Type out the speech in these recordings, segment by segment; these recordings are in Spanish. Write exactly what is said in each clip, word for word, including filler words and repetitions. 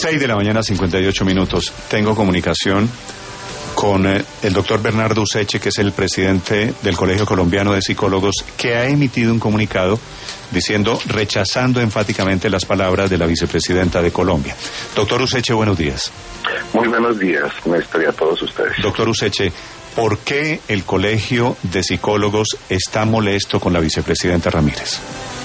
seis de la mañana, cincuenta y ocho minutos. Tengo comunicación con eh, el doctor Bernardo Useche, que es el presidente del Colegio Colombiano de Psicólogos, que ha emitido un comunicado diciendo, rechazando enfáticamente las palabras de la vicepresidenta de Colombia. Doctor Useche, buenos días. Muy buenos días, Néstor, y a todos ustedes. Doctor Useche, ¿por qué el Colegio de Psicólogos está molesto con la vicepresidenta Ramírez?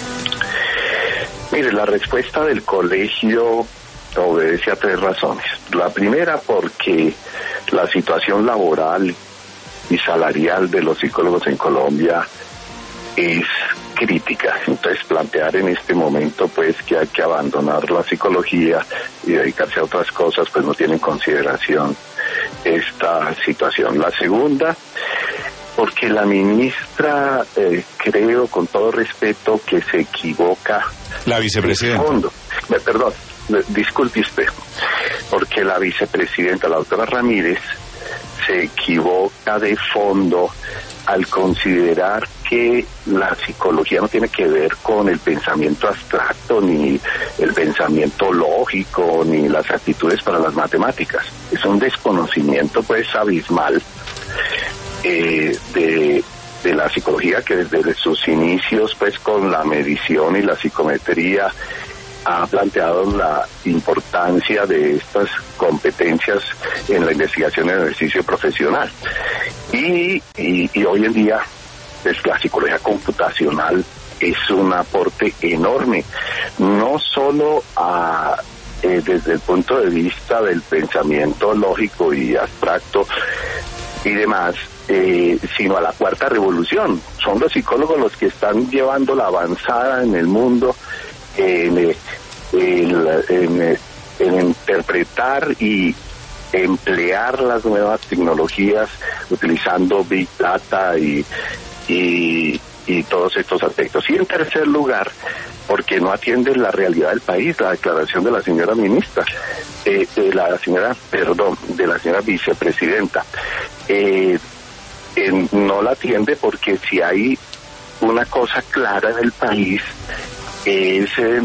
Mire, la respuesta del colegio obedece a tres razones. La primera, porque la situación laboral y salarial de los psicólogos en Colombia es crítica. Entonces, plantear en este momento pues que hay que abandonar la psicología y dedicarse a otras cosas, pues no tiene en consideración esta situación. La segunda, porque la ministra, eh, creo con todo respeto, que se equivoca. La vicepresidenta. Fondo. Eh, perdón, disculpe usted, porque la vicepresidenta, la doctora Ramírez, se equivoca de fondo al considerar que la psicología no tiene que ver con el pensamiento abstracto, ni el pensamiento lógico, ni las actitudes para las matemáticas. Es un desconocimiento pues abismal eh, de, de la psicología, que desde sus inicios pues con la medición y la psicometría ha planteado la importancia de estas competencias en la investigación y el ejercicio profesional. Y, y, y hoy en día, pues, la psicología computacional es un aporte enorme, no solo a, eh, desde el punto de vista del pensamiento lógico y abstracto y demás, eh, sino a la cuarta revolución. Son los psicólogos los que están llevando la avanzada en el mundo en, en, en, en interpretar y emplear las nuevas tecnologías utilizando Big Data y, y, y todos estos aspectos. Y en tercer lugar, porque no atiende la realidad del país, la declaración de la señora ministra, eh, de la señora, perdón, de la señora vicepresidenta, eh, eh, no la atiende porque si hay una cosa clara en el país es eh,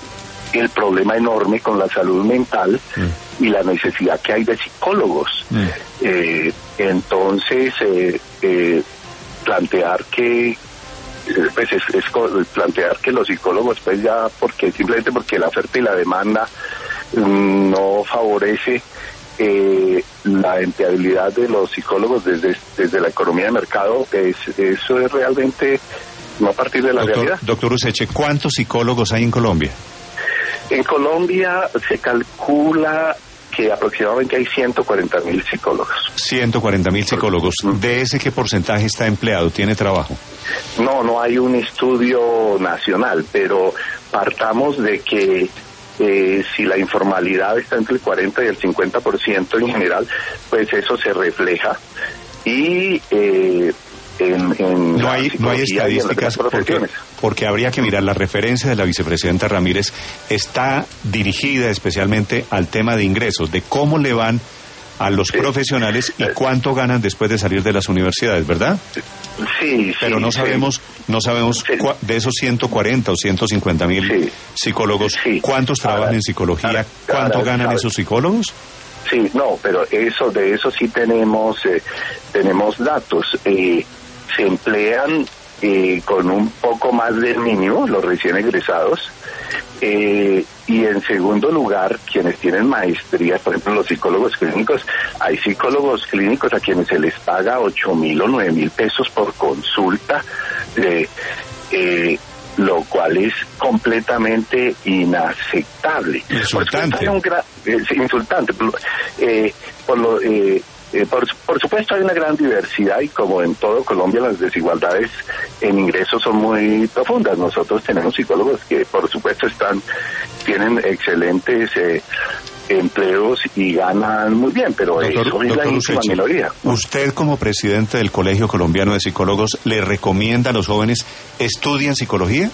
el problema enorme con la salud mental mm. y la necesidad que hay de psicólogos. Mm. Eh, entonces, eh, eh, plantear que pues es, es plantear que los psicólogos pues ya porque simplemente porque la oferta y la demanda mm, no favorece eh, la empleabilidad de los psicólogos desde desde la economía de mercado, es, eso es realmente no a partir de la doctor, realidad. Doctor Useche, ¿cuántos psicólogos hay en Colombia? En Colombia se calcula que aproximadamente hay ciento cuarenta mil psicólogos. ciento cuarenta mil psicólogos. ¿De ese qué porcentaje está empleado, tiene trabajo? No, no hay un estudio nacional, pero partamos de que eh, si la informalidad está entre el cuarenta y el cincuenta por ciento en general, pues eso se refleja. Y eh, en, en no hay no hay estadísticas porque, porque habría que mirar la referencia de la vicepresidenta Ramírez está dirigida especialmente al tema de ingresos, de cómo le van a los sí. profesionales y cuánto ganan después de salir de las universidades, ¿verdad? Sí, pero no sí, sabemos sí. no sabemos sí. cua, de esos ciento cuarenta o ciento cincuenta mil sí. psicólogos, sí. ¿cuántos trabajan ahora, en psicología? Ahora, ¿Cuánto ahora, ganan ahora. esos psicólogos? Sí, no, pero eso de eso sí tenemos eh, tenemos datos. Eh, se emplean eh, con un poco más del mínimo los recién egresados eh, y en segundo lugar quienes tienen maestría, por ejemplo los psicólogos clínicos, hay psicólogos clínicos a quienes se les paga ocho mil o nueve mil pesos por consulta, eh, eh, lo cual es completamente inaceptable. Insultante. Por, un gra- eh, insultante. Eh, por lo eh, Eh, por, por supuesto hay una gran diversidad y como en todo Colombia las desigualdades en ingresos son muy profundas. Nosotros tenemos psicólogos que por supuesto están tienen excelentes eh, empleos y ganan muy bien, pero doctor, eso es la ínfima minoría. Usted como presidente del Colegio Colombiano de Psicólogos, ¿le recomienda a los jóvenes estudien psicología?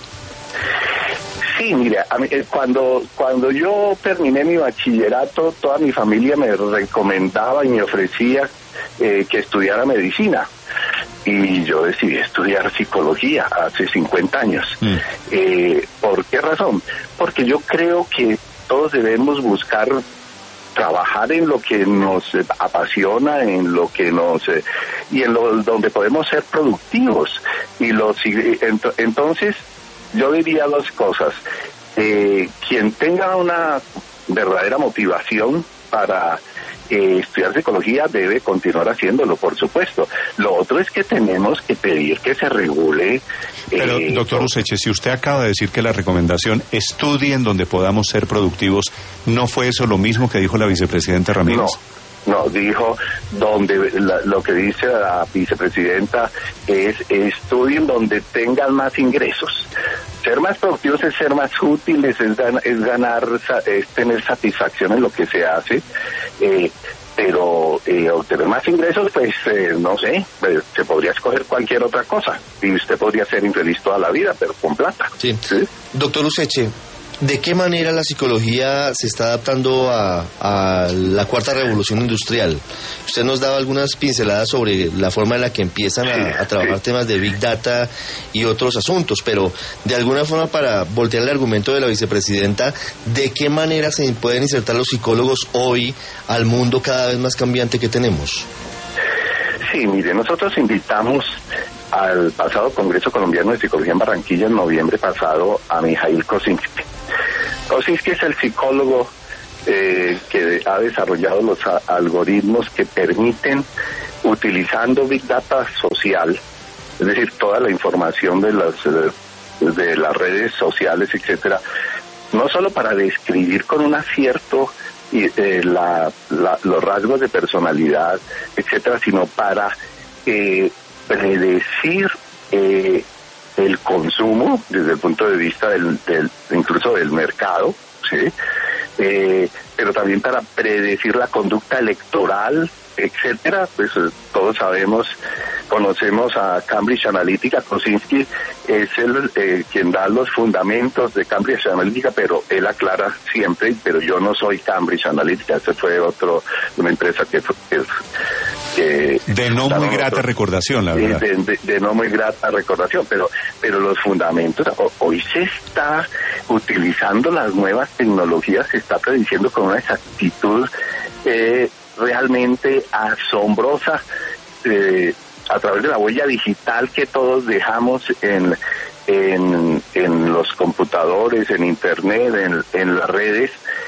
Sí, mira, a mí, eh, cuando cuando yo terminé mi bachillerato, toda mi familia me recomendaba y me ofrecía eh, que estudiara medicina. Y yo decidí estudiar psicología hace cincuenta años. Mm. Eh, ¿Por qué razón? Porque yo creo que todos debemos buscar trabajar en lo que nos apasiona, en lo que nos eh, y en lo donde podemos ser productivos. Y los ent- entonces yo diría dos cosas. Eh, quien tenga una verdadera motivación para eh, estudiar psicología debe continuar haciéndolo, por supuesto. Lo otro es que tenemos que pedir que se regule. Pero, eh, doctor Useche, si usted acaba de decir que la recomendación estudien donde podamos ser productivos, ¿no fue eso lo mismo que dijo la vicepresidenta Ramírez? No. No, dijo donde la, lo que dice la vicepresidenta es estudien donde tengan más ingresos. Ser más productivos es ser más útiles, es, gan, es ganar, es tener satisfacción en lo que se hace, eh, pero eh, obtener más ingresos, pues eh, no sé, pues, se podría escoger cualquier otra cosa y usted podría ser infeliz toda la vida, pero con plata. Sí. ¿Sí? Doctor Useche, ¿de qué manera la psicología se está adaptando a, a la cuarta revolución industrial? Usted nos daba algunas pinceladas sobre la forma en la que empiezan a, a trabajar sí. temas de Big Data y otros asuntos, pero de alguna forma, para voltear el argumento de la vicepresidenta, ¿de qué manera se pueden insertar los psicólogos hoy al mundo cada vez más cambiante que tenemos? Sí, mire, nosotros invitamos al pasado Congreso Colombiano de Psicología en Barranquilla en noviembre pasado a Mijail Kosinski. Kosinski es el psicólogo eh, que ha desarrollado los a, algoritmos que permiten, utilizando Big Data social, es decir, toda la información de las, de las redes sociales, etcétera, no solo para describir con un acierto y, eh, la, la, los rasgos de personalidad, etcétera, sino para eh, predecir eh, el consumo desde el punto de vista del, del incluso del mercado, ¿sí? Eh, pero también para predecir la conducta electoral, etcétera. Pues todos sabemos, conocemos a Cambridge Analytica. Kosinski es el eh, quien da los fundamentos de Cambridge Analytica, pero él aclara siempre, pero yo no soy Cambridge Analytica, ese fue otro, una empresa que, que, que de no muy grata otro, recordación, la verdad. De, de, de no muy grata recordación, pero pero los fundamentos, hoy se está utilizando las nuevas tecnologías, se está prediciendo con una exactitud eh, realmente asombrosa, eh, a través de la huella digital que todos dejamos en en, en los computadores, en internet, en, en las redes,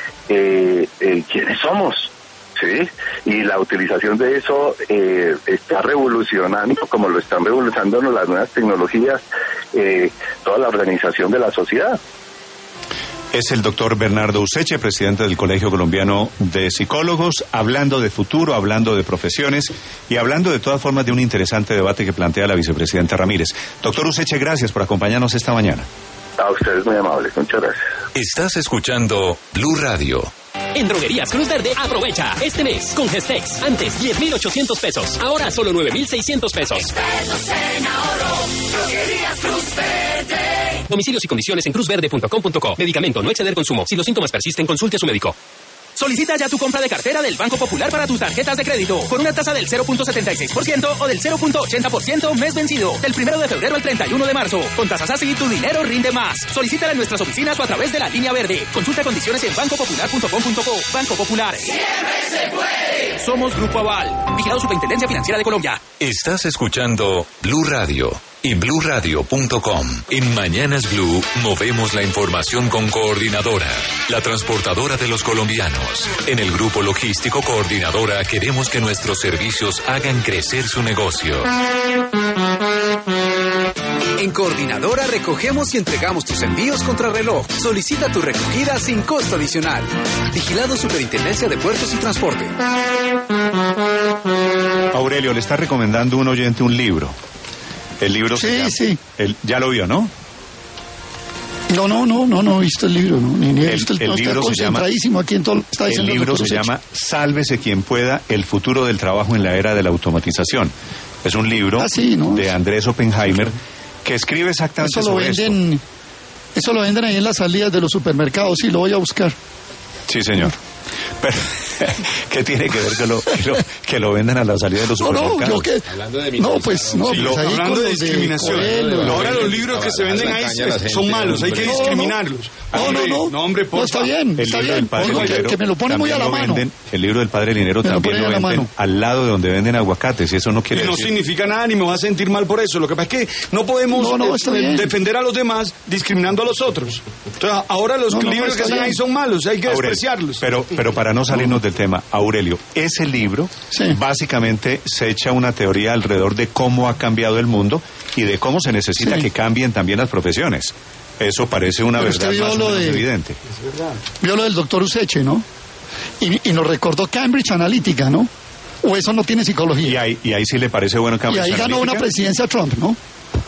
eh, eh, quiénes somos, ¿sí? Y la utilización de eso eh, está revolucionando, como lo están revolucionando las nuevas tecnologías, eh, toda la organización de la sociedad. Es el doctor Bernardo Useche, presidente del Colegio Colombiano de Psicólogos, hablando de futuro, hablando de profesiones y hablando de todas formas de un interesante debate que plantea la vicepresidenta Ramírez. Doctor Useche, gracias por acompañarnos esta mañana. A ustedes muy amables, muchas gracias. Estás escuchando Blue Radio. En Droguerías Cruz Verde, aprovecha este mes con Gestex. Antes diez mil ochocientos pesos, ahora solo nueve mil seiscientos pesos. Expertos en ahorro, Droguerías Cruz Verde. Domicilios y condiciones en cruz verde punto com punto co. Medicamento, no exceder consumo. Si los síntomas persisten, consulte a su médico. Solicita ya tu compra de cartera del Banco Popular para tus tarjetas de crédito con una tasa del cero punto setenta y seis por ciento o del cero punto ochenta por ciento mes vencido del primero de febrero al treinta y uno de marzo. Con tasas así, tu dinero rinde más. Solicítala en nuestras oficinas o a través de la línea verde. Consulta condiciones en banco popular punto com punto co. Banco Popular. ¡Siempre se puede! Somos Grupo Aval. Vigilado Superintendencia Financiera de Colombia. Estás escuchando Blue Radio y blue radio punto com. En Mañanas Blue movemos la información con Coordinadora, la transportadora de los colombianos. En el grupo logístico Coordinadora queremos que nuestros servicios hagan crecer su negocio. En Coordinadora recogemos y entregamos tus envíos contra reloj. Solicita tu recogida sin costo adicional. Vigilado Superintendencia de Puertos y Transporte. Aurelio, le está recomendando un oyente un libro. El libro sí, se llama, sí. El, ya lo vio, ¿no? No, no, no, no, no he visto el libro, no, ni, ni he el, visto el, el no, libro está se llama, concentradísimo aquí en todo lo que está diciendo el libro el se llama Sálvese quien pueda, el futuro del trabajo en la era de la automatización. Es un libro ah, sí, ¿no? de Andrés Oppenheimer que escribe exactamente eso lo sobre venden, esto. Eso lo venden ahí en las salidas de los supermercados, sí, lo voy a buscar. Sí, señor. Pero, ¿qué tiene que ver que lo, que lo, que lo vendan a la salida de los no, supermercados? No, que, hablando de no, pues no. sí, pues lo, ahí hablando de los discriminación. De Coelho, Ahora lo los libros que se venden ahí son malos, hay que discriminarlos. No, no, no. No, hombre, por no, está bien, está bien. Digo que, que me lo pone muy a la mano. Venden, el libro del Padre Linero me también lo, lo venden al lado de donde venden aguacates, y eso no quiere y no decir... significa nada, ni me va a sentir mal por eso. Lo que pasa es que no podemos no, no, eh, defender a los demás discriminando a los otros. Entonces, ahora los no, no, libros que están ahí son malos, hay que Aurelio, despreciarlos. Pero, pero para no salirnos del tema, Aurelio, ese libro sí. básicamente se echa una teoría alrededor de cómo ha cambiado el mundo y de cómo se necesita sí. que cambien también las profesiones. Eso parece una pero verdad más o menos de, evidente. Es verdad. Vio lo del doctor Useche, ¿no? Y, y nos recordó Cambridge Analytica, ¿no? O eso no tiene psicología. Y ahí, y ahí sí le parece bueno Cambridge Analytica. Y ahí Analytica? ganó una presidencia Trump, ¿no?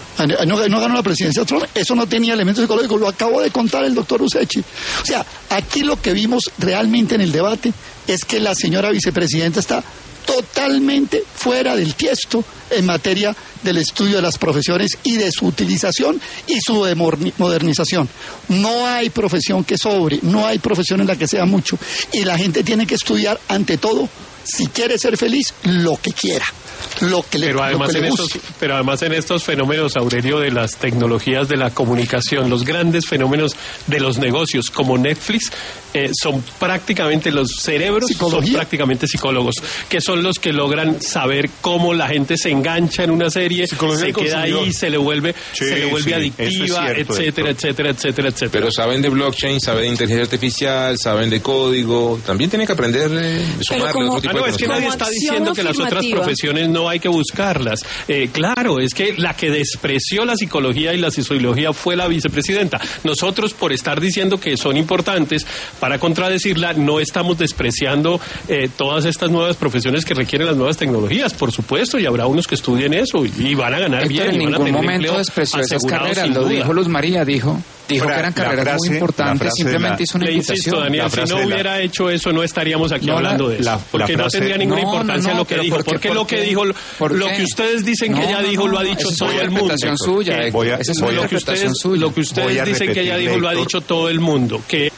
No, no ganó la presidencia Trump, eso no tenía elementos psicológicos, lo acabó de contar el doctor Usechi. O sea, aquí lo que vimos realmente en el debate es que la señora vicepresidenta está totalmente fuera del tiesto en materia del estudio de las profesiones y de su utilización y su modernización. No hay profesión que sobre, no hay profesión en la que sea mucho, y la gente tiene que estudiar ante todo, si quiere ser feliz, lo que quiera. Lo que le, pero además lo que en le estos pero además en estos fenómenos, Aurelio, de las tecnologías de la comunicación, los grandes fenómenos de los negocios como Netflix, eh, son prácticamente los cerebros ¿Psicología? son prácticamente psicólogos, que son los que logran saber cómo la gente se engancha en una serie, se queda ahí, se le vuelve sí, se le vuelve sí, adictiva, es cierto, etcétera, etcétera, etcétera, etcétera. Pero saben de blockchain, saben de inteligencia artificial, saben de código, también tienen que aprender eh, sumar como, otro tipo ah, no, de es que nadie está diciendo que las otras profesiones no hay que buscarlas. Eh, claro, es que la que despreció la psicología y la sociología fue la vicepresidenta. Nosotros, por estar diciendo que son importantes, para contradecirla, no estamos despreciando eh, todas estas nuevas profesiones que requieren las nuevas tecnologías, por supuesto, y habrá unos que estudien eso y, y van a ganar Héctor, bien. En y van ningún a tener momento despreció esas carreras, lo dijo Luz María, dijo... Dijo Fra, que eran carreras frase, muy importantes, simplemente la, hizo una le invitación. Insisto, Daniel, si no hubiera la... hecho eso, no estaríamos aquí no, hablando de eso. La, porque la frase, no tendría ninguna no, importancia no, no, lo que dijo. Porque, porque lo que dijo, lo que ustedes dicen que ella dijo, lo ha dicho todo el mundo. Esa es una interpretación suya. Voy a, esa es una interpretación suya. Lo que ustedes dicen que ella dijo, lo ha dicho todo el mundo. Que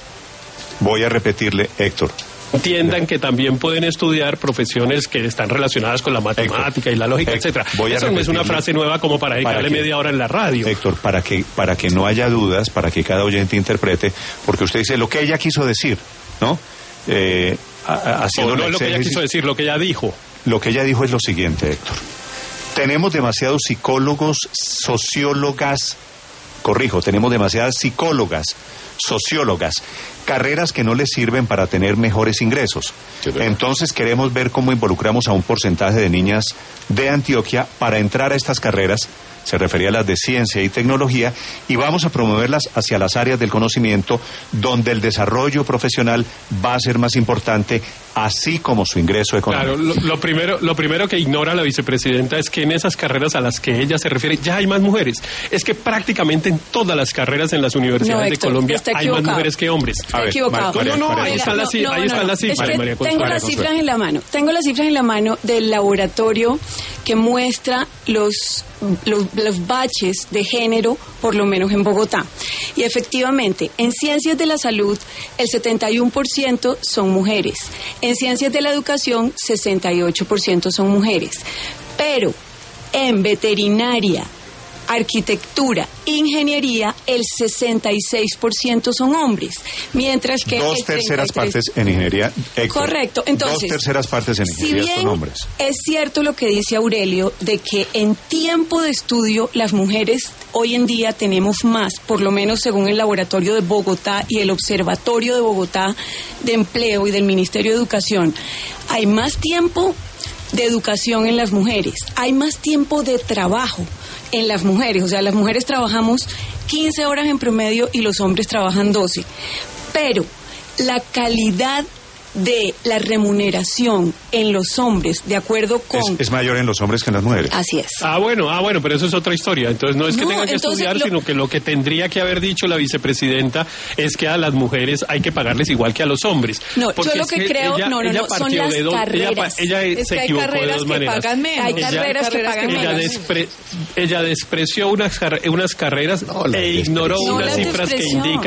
Voy a repetirle, Héctor. Entiendan que también pueden estudiar profesiones que están relacionadas con la matemática Héctor, y la lógica, Héctor, etcétera. Voy a Eso no es una frase nueva como para dedicarle para que, media hora en la radio. Héctor, para que para que no haya dudas, para que cada oyente interprete, porque usted dice lo que ella quiso decir, ¿no? Eh, haciendo no, no lo que ella quiso decir, lo que ella dijo. Lo que ella dijo es lo siguiente, Héctor. Tenemos demasiados psicólogos, sociólogas, corrijo, tenemos demasiadas psicólogas, sociólogas, carreras que no les sirven para tener mejores ingresos. Entonces queremos ver cómo involucramos a un porcentaje de niñas de Antioquia para entrar a estas carreras, se refería a las de ciencia y tecnología, y vamos a promoverlas hacia las áreas del conocimiento donde el desarrollo profesional va a ser más importante, así como su ingreso económico. Claro, lo, lo primero lo primero que ignora la vicepresidenta es que en esas carreras a las que ella se refiere ya hay más mujeres. Es que prácticamente en todas las carreras en las universidades no, Héctor, de Colombia hay más mujeres que hombres. Está ver, equivocado. María, no, no, ahí están las cifras. Ahí están las cifras. Tengo las cifras en la mano. Tengo las cifras en la mano del laboratorio que muestra los, los, los baches de género, por lo menos en Bogotá. Y efectivamente, en ciencias de la salud, el setenta y uno por ciento son mujeres. En ciencias de la educación, sesenta y ocho por ciento son mujeres. Pero en veterinaria, arquitectura, ingeniería, el sesenta y seis por ciento son hombres, mientras que dos el terceras treinta y tres... partes en ingeniería. Héctor, correcto, entonces dos terceras partes en ingeniería si bien son hombres. Es cierto lo que dice Aurelio de que en tiempo de estudio las mujeres hoy en día tenemos más, por lo menos según el laboratorio de Bogotá y el observatorio de Bogotá de empleo y del Ministerio de Educación, hay más tiempo de educación en las mujeres, hay más tiempo de trabajo en las mujeres, o sea, las mujeres trabajamos quince horas en promedio y los hombres trabajan doce, pero la calidad de la remuneración en los hombres, de acuerdo con... Es, es mayor en los hombres que en las mujeres. Así es. Ah, bueno, ah, bueno, pero eso es otra historia. Entonces no es que no, tengan que estudiar, lo... sino que lo que tendría que haber dicho la vicepresidenta es que a las mujeres hay que pagarles igual que a los hombres. No, yo lo que, que creo... Ella, no, no, ella no, son las dos, carreras. Ella, ella es se que hay equivocó carreras de dos que maneras. Pagan menos. Hay carreras ella, que pagan ella menos. Despre, ella despreció unas, unas carreras no, e ignoró unas cifras que indican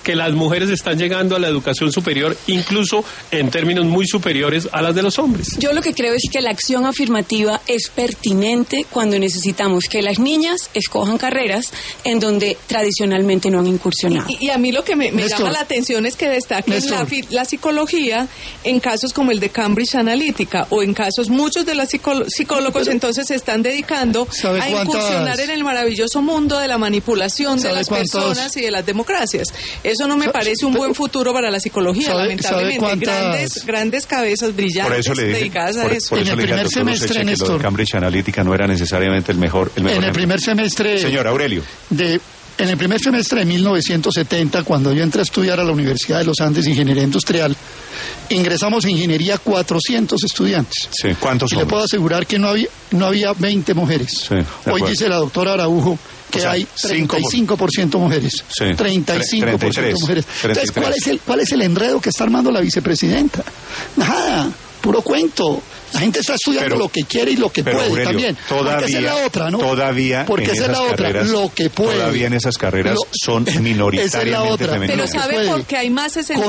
que las mujeres están llegando a la educación superior, incluso en términos muy superiores a las de los hombres. Yo lo que creo es que la acción afirmativa es pertinente cuando necesitamos que las niñas escojan carreras en donde tradicionalmente no han incursionado. Y, y a mí lo que me, me llama la atención es que destaquen la, la psicología en casos como el de Cambridge Analytica, o en casos muchos de los psicólogos entonces se están dedicando a incursionar en el maravilloso mundo de la manipulación de las personas y de las democracias. Eso no me parece un buen futuro para la psicología, lamentablemente. Grandes, grandes cabezas brillantes por eso le dije, dedicadas a por, eso. por eso en el primer semestre, que Néstor, lo de Cambridge Analytica no era necesariamente el mejor. El mejor en el primer semestre. Señor Aurelio. De, en el primer semestre de mil novecientos setenta, cuando yo entré a estudiar a la Universidad de los Andes Ingeniería Industrial, ingresamos en ingeniería cuatrocientos estudiantes. Sí, ¿cuántos y hombres? le puedo asegurar que no había, no había veinte mujeres. Sí, hoy dice la doctora Araujo que o sea, hay treinta y cinco por ciento mujeres. Sí. treinta y cinco por ciento mujeres. Entonces, ¿cuál es, el, ¿cuál es el enredo que está armando la vicepresidenta? Nada, puro cuento. La gente está estudiando pero, lo que quiere y lo que puede Aurelio, también. Todavía, porque esa es la otra, ¿no? Todavía porque en esa es la otra, carreras, lo que puede. Todavía en esas carreras lo, son minoritariamente esa es la otra. femeninas. Pero ¿sabe por qué hay más sesenta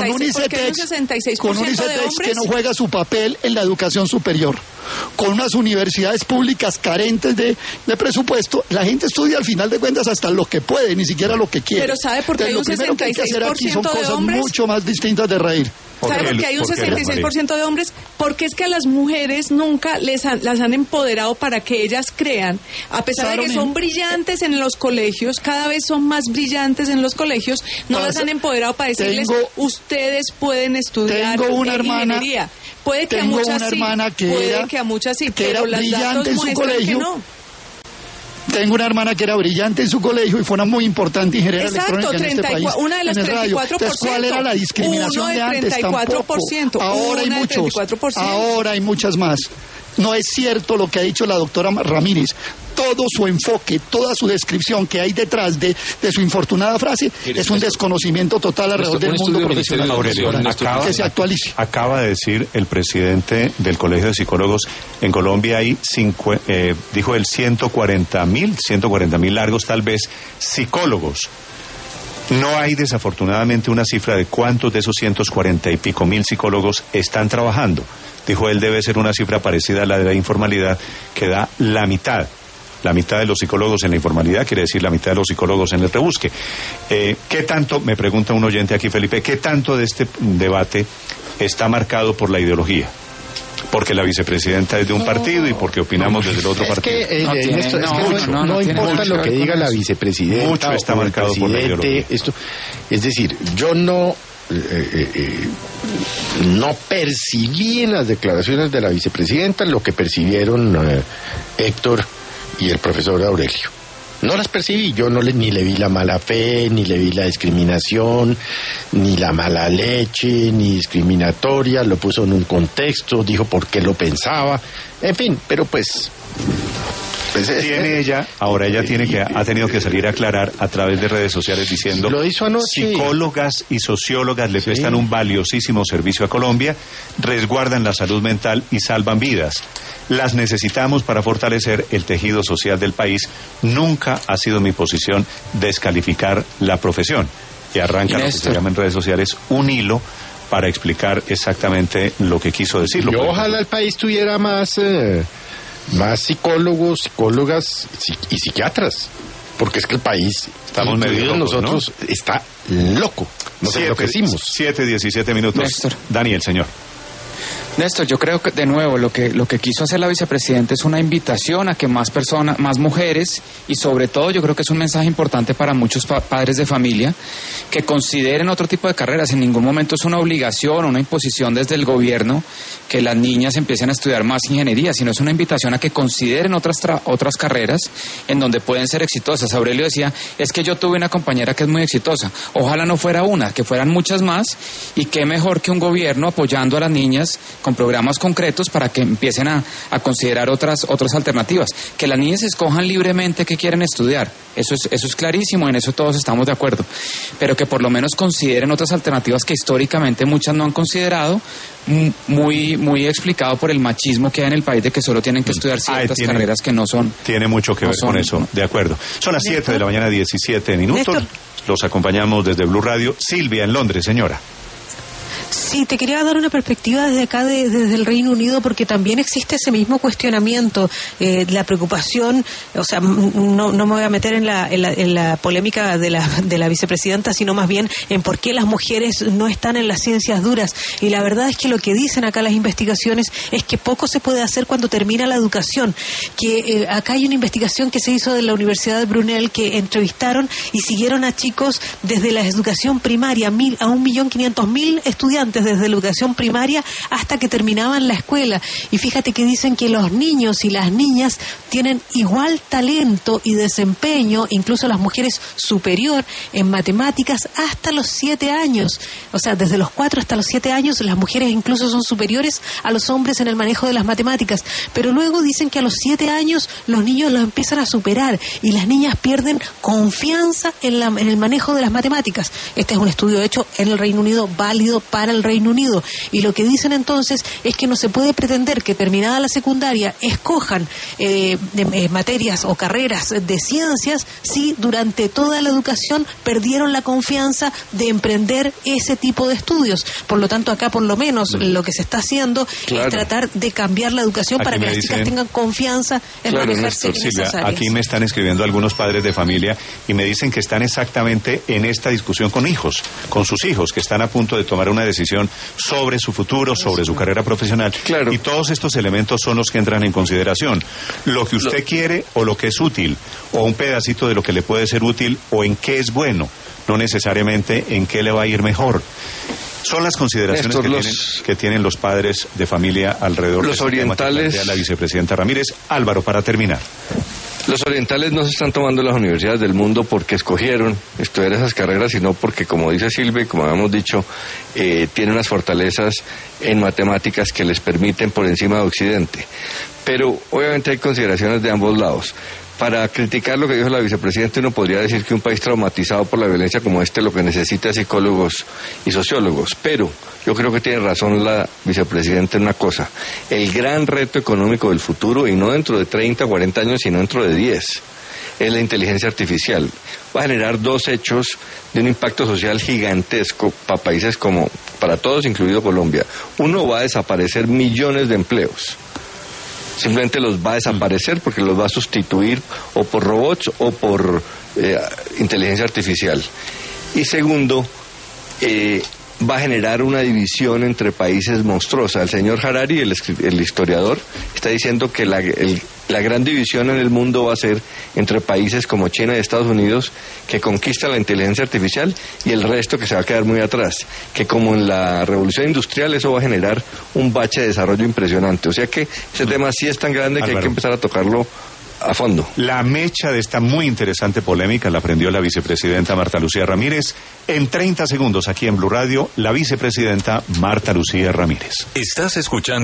y seis por ciento de hombres? Que no juega su papel en la educación superior. Con unas universidades públicas carentes de, de presupuesto, la gente estudia al final de cuentas hasta lo que puede, ni siquiera lo que quiere. Pero ¿sabe por qué hay un sesenta y seis por ciento de hombres? Mucho más distintas de reír. ¿Sabe por qué hay un sesenta y seis por ciento de hombres? Porque es que a las mujeres nunca les han, las han empoderado para que ellas crean, a pesar de que son brillantes en los colegios, cada vez son más brillantes en los colegios, no las han empoderado para decirles, tengo, ustedes pueden estudiar tengo una hermana, ingeniería. Puede que tengo a muchas una sí, hermana que puede era, que a muchas sí, que pero era las brillante en su colegio. Que no. Tengo una hermana que era brillante en su colegio y fue una muy importante ingeniera electrónica en este país. Una de las treinta y cuatro por ciento. Entonces, ¿cuál era la discriminación Uno de antes? treinta y cuatro por ciento. Tampoco. Ahora hay Una de muchos. treinta y cuatro por ciento. Ahora hay muchas más. No es cierto lo que ha dicho la doctora Ramírez. Todo su enfoque, toda su descripción que hay detrás de, de su infortunada frase es un desconocimiento total alrededor del mundo profesional. Aurelio, acaba, que se actualice. Acaba de decir el presidente del Colegio de Psicólogos, en Colombia hay, cinco, eh, dijo él, ciento cuarenta mil, ciento cuarenta mil largos tal vez, psicólogos. No hay desafortunadamente una cifra de cuántos de esos ciento cuarenta y pico mil psicólogos están trabajando. Dijo él, debe ser una cifra parecida a la de la informalidad, que da la mitad. La mitad de los psicólogos en la informalidad, quiere decir la mitad de los psicólogos en el rebusque. Eh, ¿Qué tanto, me pregunta un oyente aquí, Felipe, qué tanto de este debate está marcado por la ideología? Porque la vicepresidenta es de un partido y porque opinamos desde el otro es partido. Que, eh, no, tiene, esto, no, es que no, no, no, no importa lo que diga la vicepresidenta. Mucho está marcado por la ideología. Esto, es decir, yo no... Eh, eh, eh, no percibí en las declaraciones de la vicepresidenta lo que percibieron eh, Héctor y el profesor Aurelio. No las percibí, yo no le, ni le vi la mala fe, ni le vi la discriminación, ni la mala leche, ni discriminatoria, lo puso en un contexto, dijo por qué lo pensaba, en fin, pero pues... Pues tiene ella, ahora ella tiene que ha tenido que salir a aclarar a través de redes sociales diciendo lo hizo anoche. Psicólogas y sociólogas le sí. prestan un valiosísimo servicio a Colombia, resguardan la salud mental y salvan vidas. Las necesitamos para fortalecer el tejido social del país. Nunca ha sido mi posición descalificar la profesión. Y arranca lo que se llama en redes sociales un hilo para explicar exactamente lo que quiso decir. Y ojalá el país tuviera más... Eh... más psicólogos, psicólogas y psiquiatras, porque es que el país, estamos medio locos, nosotros, ¿no? Está loco, nos enloquecimos. Siete, diecisiete minutos. Néstor. Daniel, señor. Néstor, yo creo que de nuevo lo que lo que quiso hacer la vicepresidenta es una invitación a que más personas, más mujeres y sobre todo yo creo que es un mensaje importante para muchos pa- padres de familia que consideren otro tipo de carreras. En ningún momento es una obligación o una imposición desde el gobierno que las niñas empiecen a estudiar más ingeniería, sino es una invitación a que consideren otras tra- otras carreras en donde pueden ser exitosas. Aurelio decía, es que yo tuve una compañera que es muy exitosa. Ojalá no fuera una, que fueran muchas más y qué mejor que un gobierno apoyando a las niñas con programas concretos para que empiecen a, a considerar otras otras alternativas. Que las niñas escojan libremente qué quieren estudiar. Eso es, eso es clarísimo, en eso todos estamos de acuerdo. Pero que por lo menos consideren otras alternativas que históricamente muchas no han considerado muy muy explicado por el machismo que hay en el país de que solo tienen que estudiar ciertas Ay, tiene, carreras que no son. Tiene mucho que no ver son, con eso, no. de acuerdo. Son las siete de la mañana, diecisiete minutos. Néstor. Los acompañamos desde Blue Radio. Silvia, en Londres, señora. Sí, te quería dar una perspectiva desde acá, de, desde el Reino Unido, porque también existe ese mismo cuestionamiento, eh, la preocupación, o sea, no, no me voy a meter en la, en la, en la polémica de la, de la vicepresidenta, sino más bien en por qué las mujeres no están en las ciencias duras. Y la verdad es que lo que dicen acá las investigaciones es que poco se puede hacer cuando termina la educación. Que eh, acá hay una investigación que se hizo de la Universidad de Brunel, que entrevistaron y siguieron a chicos desde la educación primaria, mil, a un millón quinientos mil estudiantes desde la educación primaria hasta que terminaban la escuela. Y fíjate que dicen que los niños y las niñas tienen igual talento y desempeño, incluso las mujeres superior en matemáticas hasta los siete años. O sea, desde los cuatro hasta los siete años las mujeres incluso son superiores a los hombres en el manejo de las matemáticas. Pero luego dicen que a los siete años los niños los empiezan a superar y las niñas pierden confianza en, la, en el manejo de las matemáticas. Este es un estudio hecho en el Reino Unido, válido para el Reino Unido, y lo que dicen entonces es que no se puede pretender que terminada la secundaria escojan eh, de, eh, materias o carreras de ciencias si durante toda la educación perdieron la confianza de emprender ese tipo de estudios. Por lo tanto, acá por lo menos lo que se está haciendo claro. es tratar de cambiar la educación aquí para que las dicen, chicas tengan confianza en claro, manejarse Néstor, en Silvia, esas áreas. Aquí me están escribiendo algunos padres de familia y me dicen que están exactamente en esta discusión con hijos, con sus hijos, que están a punto de tomar una decisión sobre su futuro, sobre su carrera profesional. Claro. Y todos estos elementos son los que entran en consideración. Lo que usted lo... quiere o lo que es útil, o un pedacito de lo que le puede ser útil o en qué es bueno, no necesariamente en qué le va a ir mejor. Son las consideraciones Néstor, que, los, tienen, que tienen los padres de familia alrededor los de orientales, de la vicepresidenta Ramírez. Álvaro, para terminar. Los orientales no se están tomando las universidades del mundo porque escogieron estudiar esas carreras, sino porque, como dice Silvia, como habíamos dicho, eh, tienen unas fortalezas en matemáticas que les permiten por encima de Occidente. Pero obviamente hay consideraciones de ambos lados. Para criticar lo que dijo la vicepresidenta, uno podría decir que un país traumatizado por la violencia como este lo que necesita es psicólogos y sociólogos, pero yo creo que tiene razón la vicepresidenta en una cosa: el gran reto económico del futuro, y no dentro de treinta o cuarenta años, sino dentro de diez, es la inteligencia artificial. Va a generar dos hechos de un impacto social gigantesco para países como, para todos, incluido Colombia. Uno, va a desaparecer millones de empleos. Simplemente los va a desaparecer porque los va a sustituir o por robots o por eh, inteligencia artificial. Y segundo, eh, va a generar una división entre países monstruosa. El señor Harari, el, el historiador, está diciendo que la, el, la gran división en el mundo va a ser entre países como China y Estados Unidos, que conquistan la inteligencia artificial, y el resto que se va a quedar muy atrás, que como en la revolución industrial eso va a generar un bache de desarrollo impresionante. O sea que ese tema sí es tan grande que Álvaro, hay que empezar a tocarlo a fondo. La mecha de esta muy interesante polémica la prendió la vicepresidenta Marta Lucía Ramírez. En treinta segundos aquí en Blue Radio, la vicepresidenta Marta Lucía Ramírez. Estás escuchando